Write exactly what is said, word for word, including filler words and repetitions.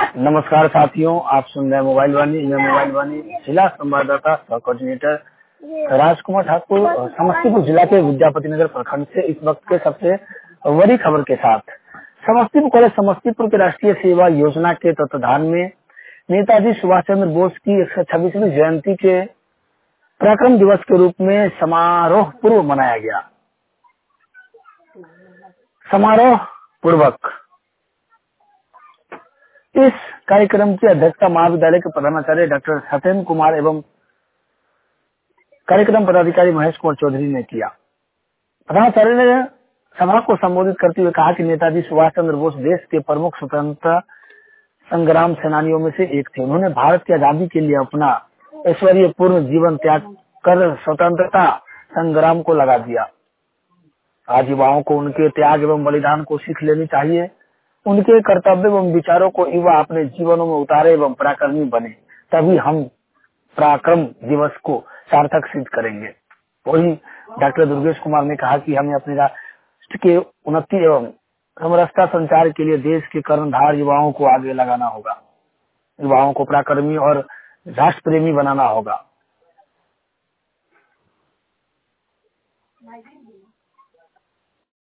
नमस्कार साथियों, आप सुन रहे हैं मोबाइल वाणी। मैं मोबाइल वाणी जिला संवाददाता सह कोऑर्डिनेटर राजकुमार ठाकुर समस्तीपुर जिला के विद्यापति नगर प्रखंड से इस वक्त के सबसे बड़ी खबर के साथ। समस्तीपुर कॉलेज समस्तीपुर के राष्ट्रीय सेवा योजना के तत्वाधान में नेताजी सुभाष चंद्र बोस की एक सौ छब्बीसवीं जयंती के पराक्रम दिवस के रूप में समारोह पूर्व मनाया गया। समारोह पूर्वक इस कार्यक्रम की अध्यक्षता महाविद्यालय के प्रधानाचार्य डॉक्टर सत्येंद्र कुमार एवं कार्यक्रम पदाधिकारी महेश कुमार चौधरी ने किया। प्रधानाचार्य ने सभा को संबोधित करते हुए कहा कि नेताजी सुभाष चंद्र बोस देश के प्रमुख स्वतंत्रता संग्राम सेनानियों में से एक थे। उन्होंने भारत की आजादी के लिए अपना ऐश्वर्य पूर्ण जीवन त्याग कर स्वतंत्रता संग्राम को लगा दिया। आज युवाओं को उनके त्याग एवं बलिदान को सीख लेनी चाहिए। उनके कर्तव्य एवं विचारों को युवा अपने जीवनों में उतारे एवं पराक्रमी बने, तभी हम पराक्रम दिवस को सार्थक सिद्ध करेंगे। वही डॉक्टर दुर्गेश कुमार ने कहा कि हमें अपने राष्ट्र के उन्नति एवं समरसता संचार के लिए देश के कर्णधार युवाओं को आगे लगाना होगा। युवाओं को पराक्रमी और राष्ट्र प्रेमी बनाना होगा।